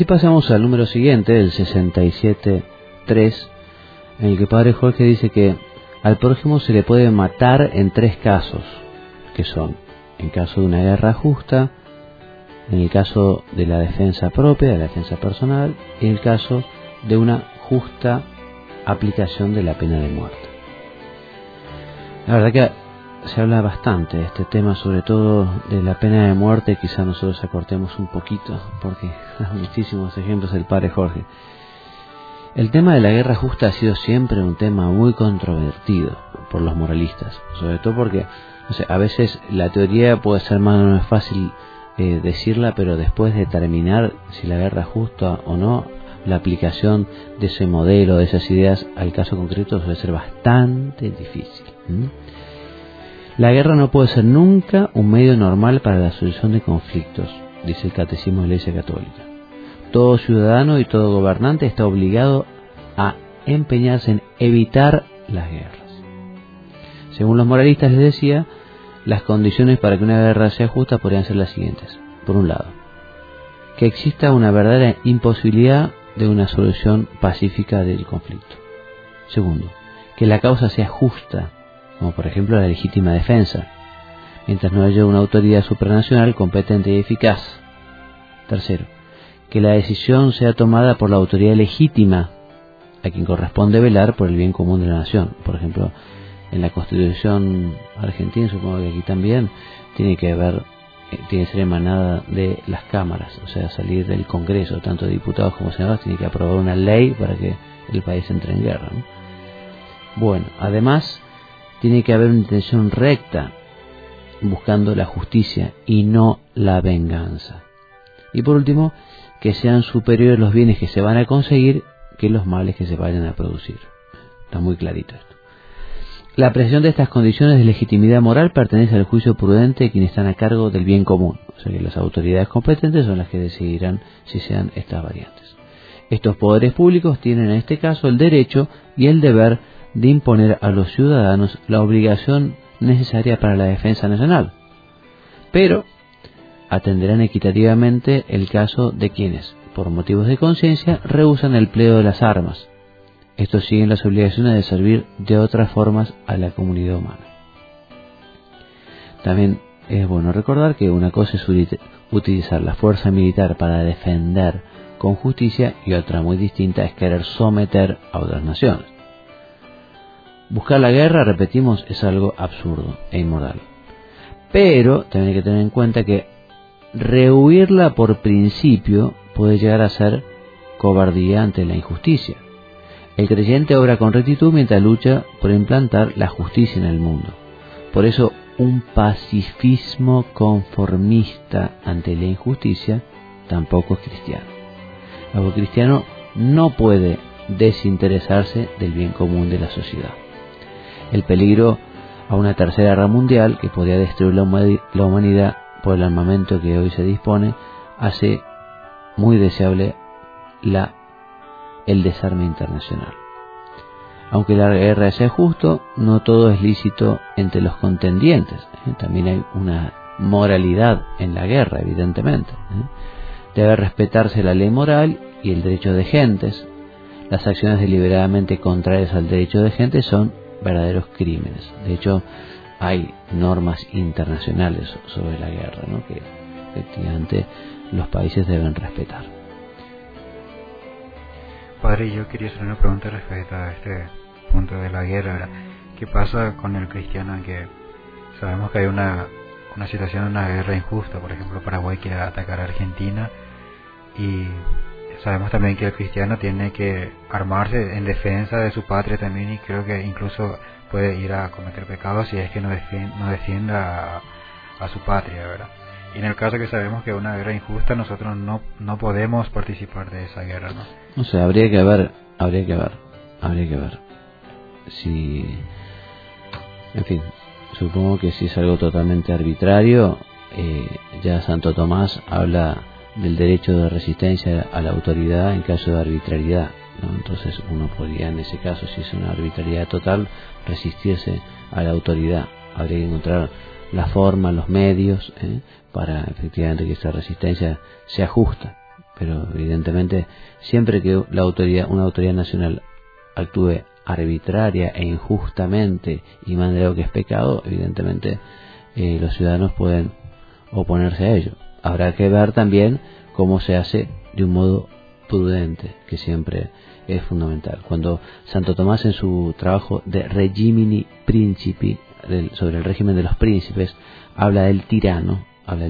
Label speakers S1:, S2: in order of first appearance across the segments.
S1: pasamos al número siguiente, el 67.3, en el que Padre Jorge dice que al prójimo se le puede matar en 3 casos, que son en caso de una guerra justa, en el caso de la defensa propia, de la defensa personal, y en el caso de una justa aplicación de la pena de muerte. La verdad que se habla bastante de este tema, sobre todo de la pena de muerte. Quizá nosotros acortemos un poquito, porque da muchísimos ejemplos el Padre Jorge. El tema de la guerra justa ha sido siempre un tema muy controvertido por los moralistas, sobre todo porque, no sé, a veces la teoría puede ser más fácil decirla, pero después de determinar si la guerra es justa o no, la aplicación de ese modelo, de esas ideas al caso concreto suele ser bastante difícil. La guerra no puede ser nunca un medio normal para la solución de conflictos, dice el Catecismo de la Iglesia Católica. Todo ciudadano y todo gobernante está obligado a empeñarse en evitar las guerras. Según los moralistas, les decía, las condiciones para que una guerra sea justa podrían ser las siguientes. Por un lado, que exista una verdadera imposibilidad de una solución pacífica del conflicto. Segundo, que la causa sea justa, como por ejemplo la legítima defensa, mientras no haya una autoridad supranacional competente y eficaz. Tercero, que la decisión sea tomada por la autoridad legítima, a quien corresponde velar por el bien común de la nación. Por ejemplo, en la Constitución argentina, supongo que aquí también, tiene que ser emanada de las cámaras, o sea, salir del Congreso, tanto diputados como senadores, tiene que aprobar una ley para que el país entre en guerra, ¿no? Bueno, además, tiene que haber una intención recta, buscando la justicia y no la venganza. Y por último, que sean superiores los bienes que se van a conseguir que los males que se vayan a producir. Está muy clarito esto. La apreciación de estas condiciones de legitimidad moral pertenece al juicio prudente de quienes están a cargo del bien común. O sea que las autoridades competentes son las que decidirán si sean estas variantes. Estos poderes públicos tienen en este caso el derecho y el deber de imponer a los ciudadanos la obligación necesaria para la defensa nacional, pero atenderán equitativamente el caso de quienes, por motivos de conciencia, rehúsan el empleo de las armas. Estos siguen las obligaciones de servir de otras formas a la comunidad humana. También es bueno recordar que una cosa es utilizar la fuerza militar para defender con justicia y otra muy distinta es querer someter a otras naciones. Buscar la guerra, repetimos, es algo absurdo e inmoral. Pero también hay que tener en cuenta que rehuirla por principio puede llegar a ser cobardía ante la injusticia. El creyente obra con rectitud mientras lucha por implantar la justicia en el mundo. Por eso, un pacifismo conformista ante la injusticia tampoco es cristiano. El cristiano no puede desinteresarse del bien común de la sociedad. El peligro a una tercera guerra mundial que podría destruir la humanidad por el armamento que hoy se dispone hace muy deseable el desarme internacional. Aunque la guerra sea justo, no todo es lícito entre los contendientes. También hay una moralidad en la guerra, evidentemente. Debe respetarse la ley moral y el derecho de gentes. Las acciones deliberadamente contrarias al derecho de gentes son verdaderos crímenes. De hecho, hay normas internacionales sobre la guerra, ¿no?, que efectivamente los países deben respetar.
S2: Padre, yo quería hacer una pregunta respecto a este punto de la guerra, ¿verdad? ¿Qué pasa con el cristiano que sabemos que hay una situación de una guerra injusta? Por ejemplo, Paraguay quiere atacar a Argentina y sabemos también que el cristiano tiene que armarse en defensa de su patria también, y creo que incluso puede ir a cometer pecados si es que no defienda a su patria, ¿verdad? Y en el caso que sabemos que es una guerra injusta, nosotros no podemos participar de esa guerra, ¿no?
S1: No sé, habría que ver. Si, en fin, supongo que si es algo totalmente arbitrario, ya Santo Tomás habla del derecho de resistencia a la autoridad en caso de arbitrariedad, ¿no? Entonces uno podría, en ese caso, si es una arbitrariedad total, resistirse a la autoridad. Habría que encontrar la forma, los medios, para efectivamente que esa resistencia sea justa. pero evidentemente siempre que una autoridad nacional actúe arbitraria e injustamente y mande algo que es pecado, evidentemente los ciudadanos pueden oponerse a ello. Habrá que ver también cómo se hace de un modo prudente, que siempre es fundamental. Cuando Santo Tomás, en su trabajo de Regimini Principi, sobre el régimen de los príncipes, habla del tirano,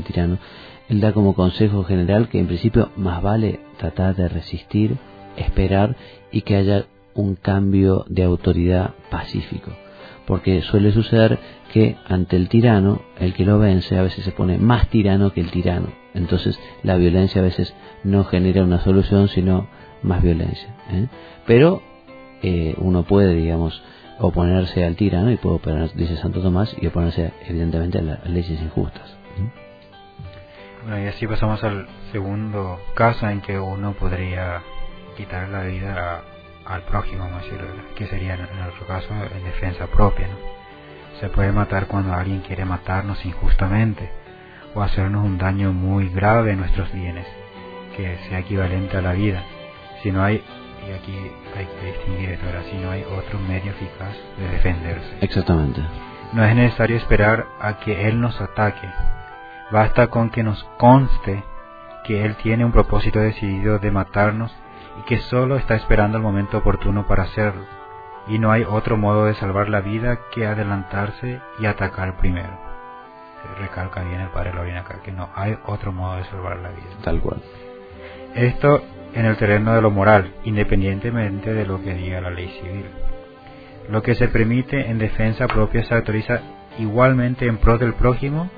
S1: él da como consejo general que en principio más vale tratar de resistir, esperar y que haya un cambio de autoridad pacífico, porque suele suceder que ante el tirano, el que lo vence a veces se pone más tirano que el tirano, entonces la violencia a veces no genera una solución sino más violencia, pero uno puede, digamos, oponerse al tirano y puede oponerse, dice Santo Tomás, y oponerse evidentemente a las leyes injustas.
S2: Bueno, y así pasamos al segundo caso en que uno podría quitar la vida al prójimo, ¿no? Que sería en nuestro caso en defensa propia, ¿no? Se puede matar cuando alguien quiere matarnos injustamente o hacernos un daño muy grave en nuestros bienes, que sea equivalente a la vida. Si no hay, y aquí hay que distinguir esto, si no hay otro medio eficaz de defenderse.
S1: Exactamente.
S2: No es necesario esperar a que Él nos ataque. Basta con que nos conste que Él tiene un propósito decidido de matarnos y que solo está esperando el momento oportuno para hacerlo. Y no hay otro modo de salvar la vida que adelantarse y atacar primero. Se recalca bien el padre Lorin acá, que no hay otro modo de salvar la vida.
S1: Tal cual.
S2: Esto en el terreno de lo moral, independientemente de lo que diga la ley civil. Lo que se permite en defensa propia se autoriza igualmente en pro del prójimo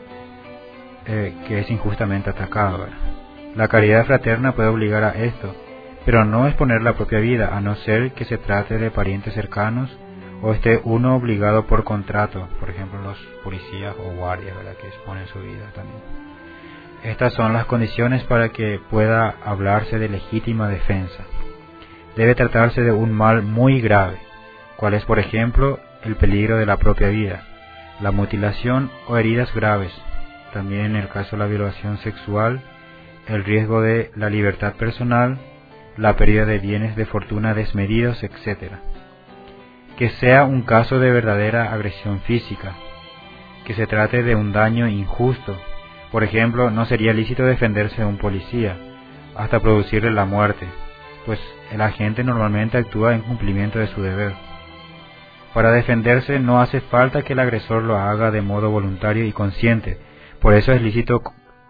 S2: que es injustamente atacado, ¿verdad? La caridad fraterna puede obligar a esto, pero no exponer la propia vida, a no ser que se trate de parientes cercanos o esté uno obligado por contrato, por ejemplo los policías o guardias, ¿verdad?, que exponen su vida también. Estas son las condiciones para que pueda hablarse de legítima defensa. Debe tratarse de un mal muy grave, cual es, por ejemplo, el peligro de la propia vida, la mutilación o heridas graves, también en el caso de la violación sexual, el riesgo de la libertad personal, la pérdida de bienes de fortuna desmedidos, etc. Que sea un caso de verdadera agresión física, que se trate de un daño injusto. Por ejemplo, no sería lícito defenderse de un policía hasta producirle la muerte, pues el agente normalmente actúa en cumplimiento de su deber. Para defenderse no hace falta que el agresor lo haga de modo voluntario y consciente. Por eso es lícito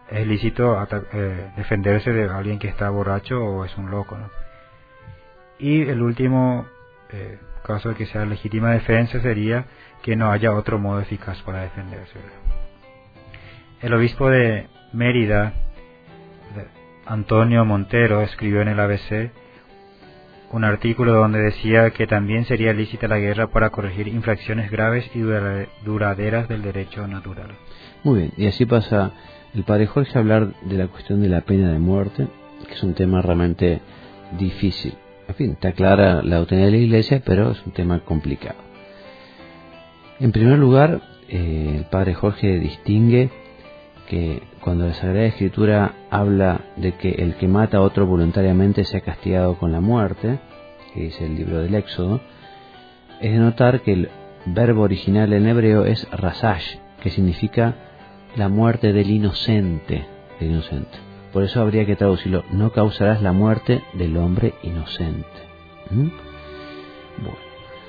S2: defenderse de alguien que está borracho o es un loco, ¿no? Y el último caso de que sea legítima defensa sería que no haya otro modo eficaz para defenderse. El obispo de Mérida, Antonio Montero, escribió en el ABC un artículo donde decía que también sería lícita la guerra para corregir infracciones graves y duraderas del derecho natural.
S1: Muy bien, y así pasa el padre Jorge a hablar de la cuestión de la pena de muerte, que es un tema realmente difícil. En fin, está clara la doctrina de la Iglesia, pero es un tema complicado. En primer lugar, el padre Jorge distingue que cuando la Sagrada Escritura habla de que el que mata a otro voluntariamente sea castigado con la muerte, que dice el libro del Éxodo, es de notar que el verbo original en hebreo es rasash, que significa la muerte del inocente, Por eso habría que traducirlo: no causarás la muerte del hombre inocente. Bueno.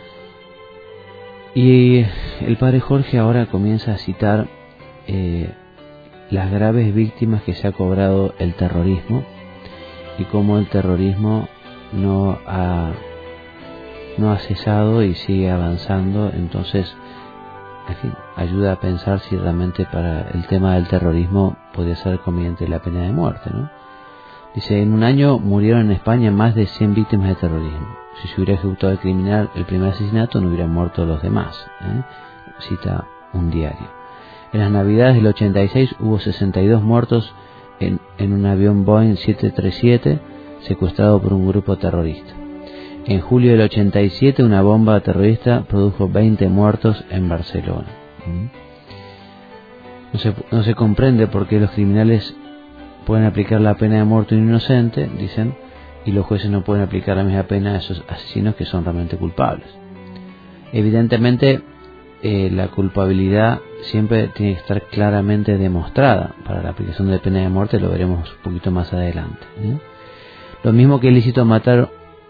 S1: Y el padre Jorge ahora comienza a citar las graves víctimas que se ha cobrado el terrorismo y cómo el terrorismo no ha cesado y sigue avanzando. Entonces, en fin, ayuda a pensar si realmente para el tema del terrorismo podría ser conveniente la pena de muerte, ¿no? Dice: en un año murieron en España más de 100 víctimas de terrorismo. Si se hubiera ejecutado el criminal el primer asesinato, no hubieran muerto los demás, Cita un diario. En las Navidades del 86 hubo 62 muertos en un avión Boeing 737 secuestrado por un grupo terrorista. En julio del 87 una bomba terrorista produjo 20 muertos en Barcelona. No se comprende por qué los criminales pueden aplicar la pena de muerte a un inocente, dicen, y los jueces no pueden aplicar la misma pena a esos asesinos que son realmente culpables. Evidentemente, la culpabilidad siempre tiene que estar claramente demostrada. Para la aplicación de pena de muerte lo veremos un poquito más adelante. Lo mismo que es lícito matar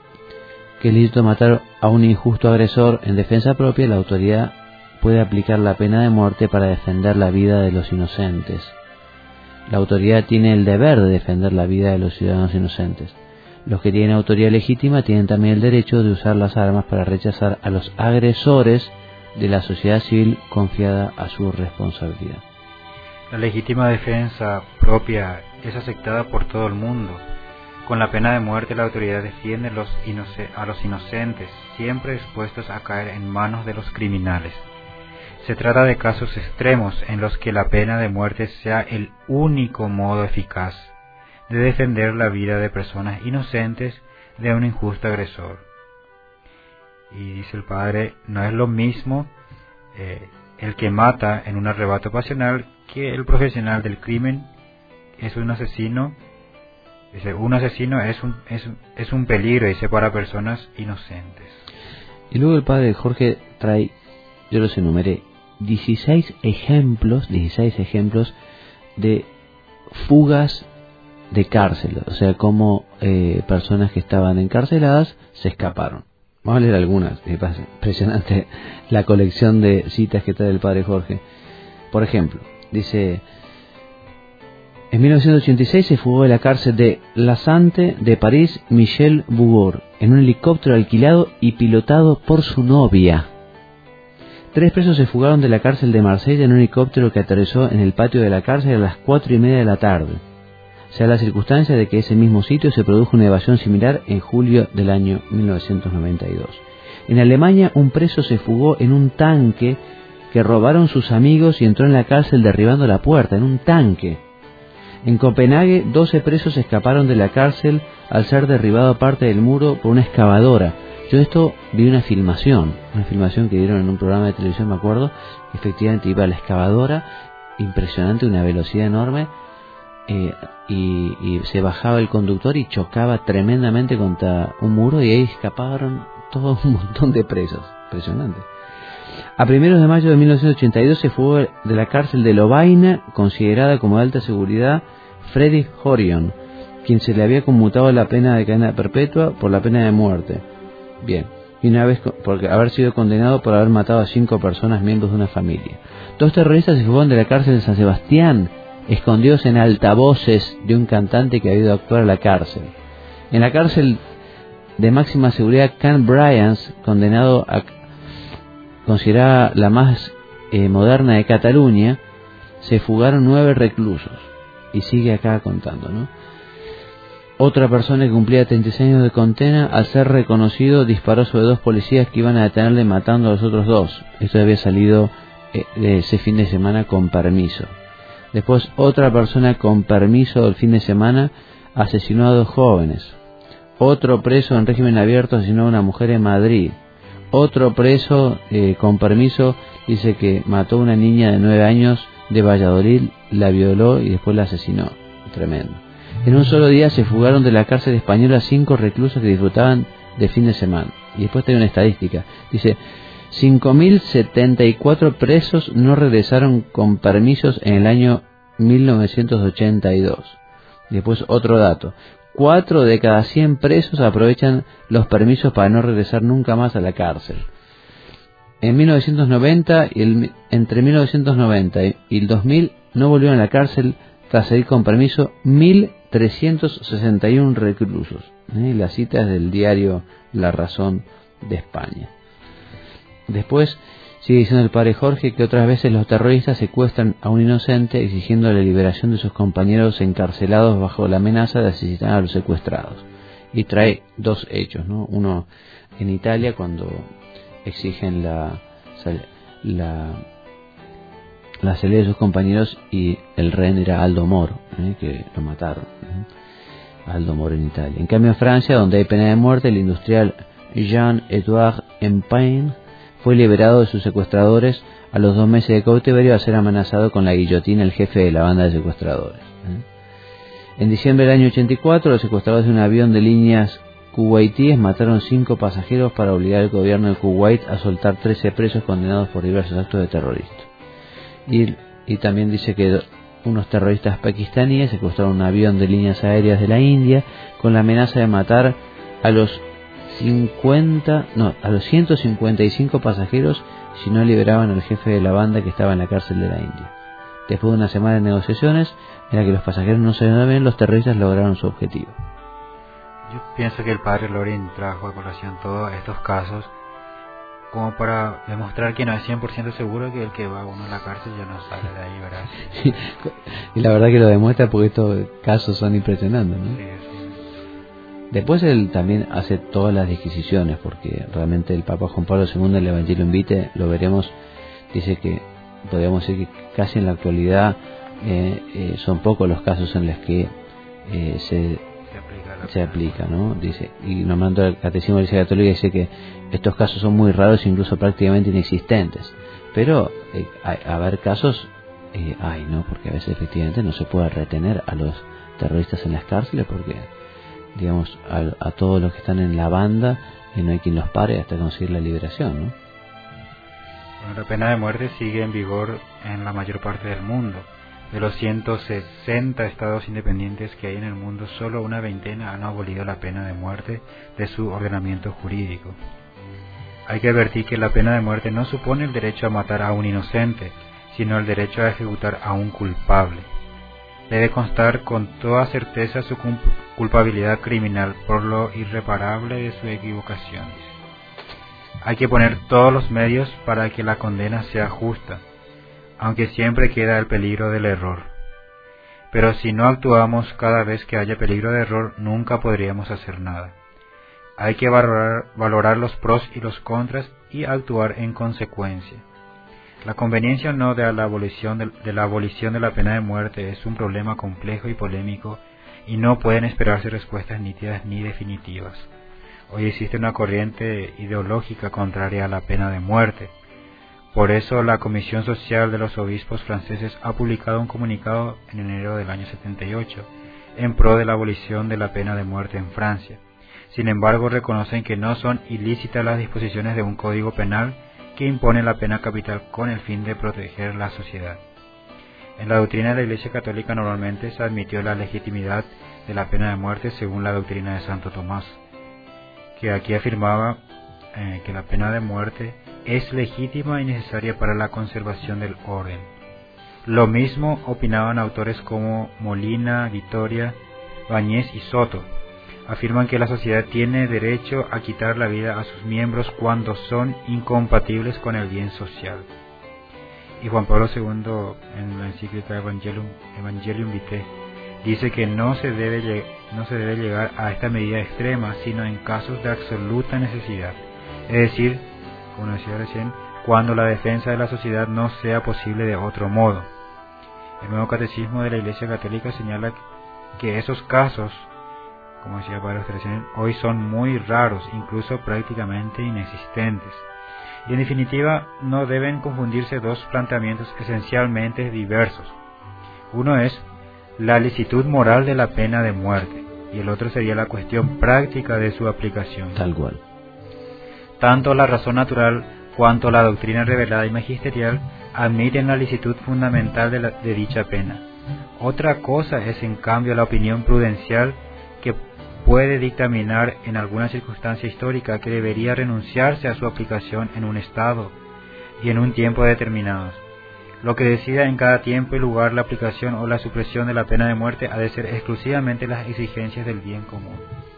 S1: a un injusto agresor en defensa propia, la autoridad puede aplicar la pena de muerte para defender la vida de los inocentes. La autoridad tiene el deber de defender la vida de los ciudadanos inocentes. Los que tienen autoridad legítima tienen también el derecho de usar las armas para rechazar a los agresores de la sociedad civil confiada a su responsabilidad.
S2: La legítima defensa propia es aceptada por todo el mundo. Con la pena de muerte la autoridad defiende a los inocentes, siempre expuestos a caer en manos de los criminales. Se trata de casos extremos en los que la pena de muerte sea el único modo eficaz de defender la vida de personas inocentes de un injusto agresor. Y dice el padre, no es lo mismo el que mata en un arrebato pasional que el profesional del crimen es un asesino. Dice, un asesino es un peligro, dice, para personas inocentes.
S1: Y luego el padre Jorge trae, yo los enumeré, 16 ejemplos de fugas de cárcel, o sea, cómo personas que estaban encarceladas se escaparon. Vamos a leer algunas. Impresionante la colección de citas que trae el padre Jorge. Por ejemplo, dice: en 1986 se fugó de la cárcel de La Sante de París Michel Bougour en un helicóptero alquilado y pilotado por su novia. 3 presos se fugaron de la cárcel de Marsella en un helicóptero que aterrizó en el patio de la cárcel a las 4:30 de la tarde. Se da la circunstancia de que ese mismo sitio se produjo una evasión similar en julio del año 1992. En Alemania, un preso se fugó en un tanque que robaron sus amigos y entró en la cárcel derribando la puerta, en un tanque. En Copenhague, 12 presos escaparon de la cárcel al ser derribado parte del muro por una excavadora. Yo esto vi una filmación que dieron en un programa de televisión, me acuerdo. Efectivamente iba la excavadora, impresionante, una velocidad enorme, y se bajaba el conductor y chocaba tremendamente contra un muro y ahí escaparon todo un montón de presos. Impresionante. A primeros de mayo de 1982 se fugó de la cárcel de Lovaina, considerada como de alta seguridad, Fredrik Horion, quien se le había conmutado la pena de cadena perpetua por la pena de muerte. Bien, y una vez por haber sido condenado por haber matado a 5 personas miembros de una familia. 2 terroristas se fugaron de la cárcel de San Sebastián, escondidos en altavoces de un cantante que había ido a actuar a la cárcel. En la cárcel de máxima seguridad Can Bryans, condenado a considerada la más moderna de Cataluña, se fugaron 9 reclusos. Y sigue acá contando, ¿no? Otra persona que cumplía 36 años de condena, al ser reconocido, disparó sobre 2 policías que iban a detenerle matando a los otros 2. Esto había salido ese fin de semana con permiso. Después otra persona con permiso el fin de semana asesinó a 2 jóvenes. Otro preso en régimen abierto asesinó a una mujer en Madrid. Otro preso con permiso dice que mató a una niña de 9 años de Valladolid, la violó y después la asesinó. Tremendo. En un solo día se fugaron de la cárcel española 5 reclusos que disfrutaban de fin de semana. Y después tiene una estadística. Dice: 5.074 presos no regresaron con permisos en el año 1982. Y después otro dato: 4 de cada 100 presos aprovechan los permisos para no regresar nunca más a la cárcel. En 1990 entre 1990 y el 2000 no volvieron a la cárcel tras salir con permiso 1.361 reclusos. La cita es del diario La Razón de España. Después sigue diciendo el padre Jorge que otras veces los terroristas secuestran a un inocente exigiendo la liberación de sus compañeros encarcelados bajo la amenaza de asesinar a los secuestrados. Y trae 2 hechos, ¿no? Uno en Italia, cuando exigen la salida de sus compañeros, y el rehén era Aldo Moro, que lo mataron. Aldo Moro en Italia. En cambio en Francia, donde hay pena de muerte, el industrial Jean-Edouard Empain fue liberado de sus secuestradores a los 2 meses de cautiverio al ser amenazado con la guillotina el jefe de la banda de secuestradores. En diciembre del año 84, los secuestradores de un avión de líneas kuwaitíes mataron 5 pasajeros para obligar al gobierno de Kuwait a soltar 13 presos condenados por diversos actos de terrorismo. Y también dice que unos terroristas pakistaníes secuestraron un avión de líneas aéreas de la India con la amenaza de matar a los 155 pasajeros si no liberaban al jefe de la banda que estaba en la cárcel de la India. Después de una semana de negociaciones en la que los pasajeros no se dieron bien, los terroristas lograron su objetivo.
S2: Yo pienso que el padre Lorin trajo a colación todos estos casos como para demostrar que no es 100% seguro que el que va uno a la cárcel ya no sale de ahí, ¿verdad?
S1: Sí, y la verdad que lo demuestra porque estos casos son impresionantes, ¿no?
S2: Sí.
S1: Después él también hace todas las disquisiciones, porque realmente el Papa Juan Pablo II en el Evangelium Vitae, lo veremos, dice que podríamos decir que casi en la actualidad son pocos los casos en los que se aplica, ¿no? Dice, y nombrando el Catecismo de la Iglesia Católica, dice que estos casos son muy raros, incluso prácticamente inexistentes, pero haber casos hay, ¿no? Porque a veces efectivamente no se puede retener a los terroristas en las cárceles porque, digamos, a todos los que están en la banda no hay quien los pare hasta conseguir la liberación, ¿no?
S2: Bueno, la pena de muerte sigue en vigor en la mayor parte del mundo. De los 160 estados independientes que hay en el mundo, solo una veintena han abolido la pena de muerte de su ordenamiento jurídico. Hay que advertir que la pena de muerte no supone el derecho a matar a un inocente, sino el derecho a ejecutar a un culpable. Debe constar con toda certeza su culpabilidad criminal por lo irreparable de su equivocación. Hay que poner todos los medios para que la condena sea justa, aunque siempre queda el peligro del error. Pero si no actuamos cada vez que haya peligro de error, nunca podríamos hacer nada. Hay que valorar los pros y los contras y actuar en consecuencia. La conveniencia o no de la abolición de la pena de muerte es un problema complejo y polémico, y no pueden esperarse respuestas nítidas ni definitivas. Hoy existe una corriente ideológica contraria a la pena de muerte. Por eso la Comisión Social de los Obispos franceses ha publicado un comunicado en enero del año 78 en pro de la abolición de la pena de muerte en Francia. Sin embargo, reconocen que no son ilícitas las disposiciones de un código penal que impone la pena capital con el fin de proteger la sociedad. En la doctrina de la Iglesia Católica normalmente se admitió la legitimidad de la pena de muerte según la doctrina de Santo Tomás, que aquí afirmaba que la pena de muerte es legítima y necesaria para la conservación del orden. Lo mismo opinaban autores como Molina, Vitoria, Bañez y Soto. Afirman que la sociedad tiene derecho a quitar la vida a sus miembros cuando son incompatibles con el bien social. Y Juan Pablo II, en la encíclica Evangelium Vitae, dice que no se debe llegar a esta medida extrema, sino en casos de absoluta necesidad. Es decir, como decía recién, cuando la defensa de la sociedad no sea posible de otro modo. El nuevo Catecismo de la Iglesia Católica señala que esos casos, como decía Padre recién, hoy son muy raros, incluso prácticamente inexistentes. Y en definitiva, no deben confundirse dos planteamientos esencialmente diversos. Uno es la licitud moral de la pena de muerte, y el otro sería la cuestión práctica de su aplicación.
S1: Tal cual.
S2: Tanto la razón natural cuanto la doctrina revelada y magisterial admiten la licitud fundamental de dicha pena. Otra cosa es, en cambio, la opinión prudencial que puede dictaminar en alguna circunstancia histórica que debería renunciarse a su aplicación en un estado y en un tiempo determinados. Lo que decida en cada tiempo y lugar la aplicación o la supresión de la pena de muerte ha de ser exclusivamente las exigencias del bien común.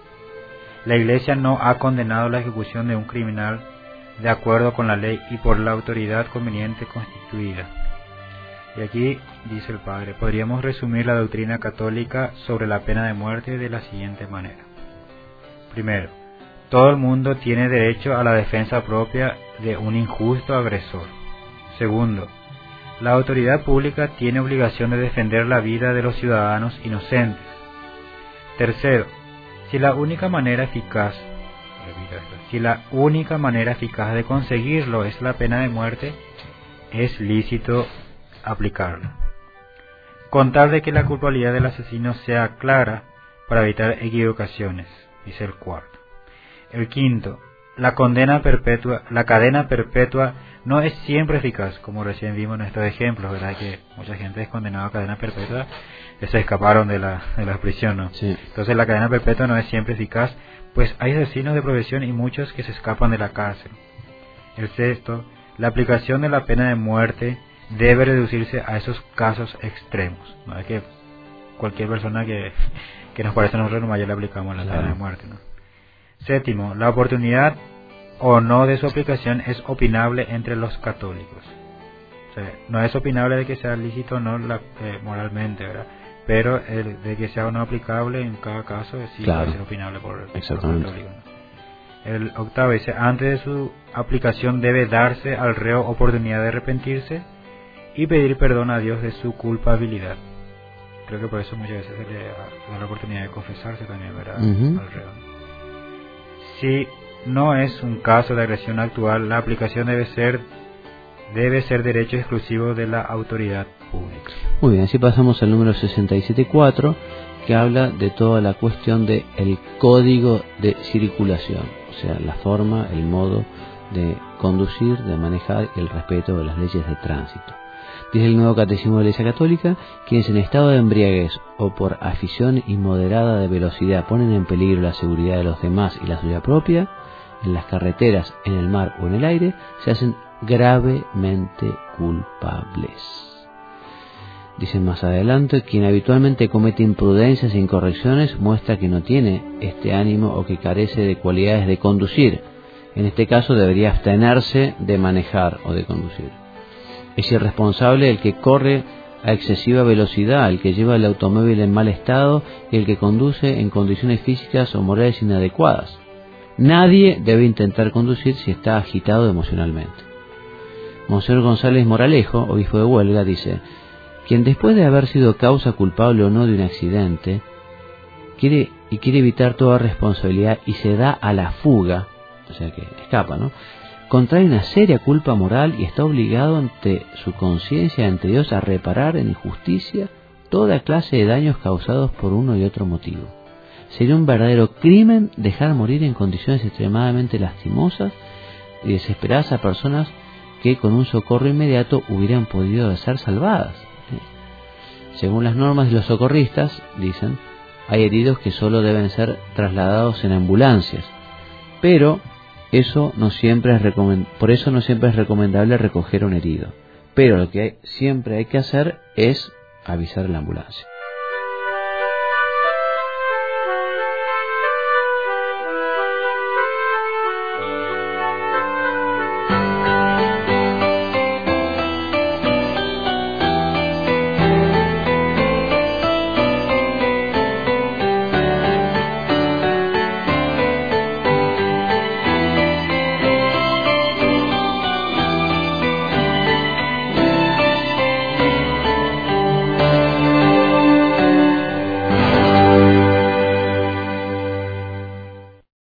S2: La Iglesia no ha condenado la ejecución de un criminal de acuerdo con la ley y por la autoridad conveniente constituida. Y aquí, dice el Padre, podríamos resumir la doctrina católica sobre la pena de muerte de la siguiente manera. Primero, todo el mundo tiene derecho a la defensa propia de un injusto agresor. Segundo, la autoridad pública tiene obligación de defender la vida de los ciudadanos inocentes. Tercero, si la única manera eficaz de conseguirlo es la pena de muerte, es lícito aplicarla. con tal de que la culpabilidad del asesino sea clara para evitar equivocaciones, dice el cuarto. El quinto, la cadena perpetua no es siempre eficaz, como recién vimos en estos ejemplos, ¿verdad? Que mucha gente es condenada a cadena perpetua, que se escaparon de la prisión, ¿no?
S1: Sí.
S2: Entonces la cadena perpetua no es siempre eficaz, pues hay asesinos de profesión y muchos que se escapan de la cárcel. El sexto, la aplicación de la pena de muerte debe reducirse a esos casos extremos. No es que cualquier persona que nos parece a nosotros nomás ya le aplicamos la pena de muerte, ¿no? Séptimo, la oportunidad o no de su aplicación es opinable entre los católicos. O sea, no es opinable de que sea lícito o no moralmente, ¿verdad? Pero de que sea o no aplicable en cada caso sí puede ser opinable por los católicos, ¿no? El octavo dice, antes de su aplicación debe darse al reo oportunidad de arrepentirse y pedir perdón a Dios de su culpabilidad. Creo que por eso muchas veces se le da la oportunidad de confesarse también, ¿verdad? Al reo. Si no es un caso de agresión actual, la aplicación debe ser derecho exclusivo de la autoridad pública.
S1: Muy bien, así pasamos al número 67.4, que habla de toda la cuestión del código de circulación, o sea, la forma, el modo de conducir, de manejar y el respeto de las leyes de tránsito. Dice el Nuevo Catecismo de la Iglesia Católica, quienes en estado de embriaguez o por afición inmoderada de velocidad ponen en peligro la seguridad de los demás y la suya propia, en las carreteras, en el mar o en el aire, se hacen gravemente culpables. Dicen más adelante, quien habitualmente comete imprudencias e incorrecciones muestra que no tiene este ánimo o que carece de cualidades de conducir. En este caso debería abstenerse de manejar o de conducir. Es irresponsable el que corre a excesiva velocidad, el que lleva el automóvil en mal estado y el que conduce en condiciones físicas o morales inadecuadas. Nadie debe intentar conducir si está agitado emocionalmente. Monseñor González Moralejo, obispo de Huelga, dice, quien después de haber sido causa culpable o no de un accidente, quiere evitar toda responsabilidad y se da a la fuga, o sea que escapa, ¿no? Contrae una seria culpa moral y está obligado ante su conciencia, ante Dios, a reparar en justicia toda clase de daños causados por uno y otro motivo. Sería un verdadero crimen dejar morir en condiciones extremadamente lastimosas y desesperadas a personas que con un socorro inmediato hubieran podido ser salvadas. Según las normas de los socorristas, dicen, hay heridos que solo deben ser trasladados en ambulancias, pero por eso no siempre es recomendable recoger a un herido. Pero lo que siempre hay que hacer es avisar a la ambulancia.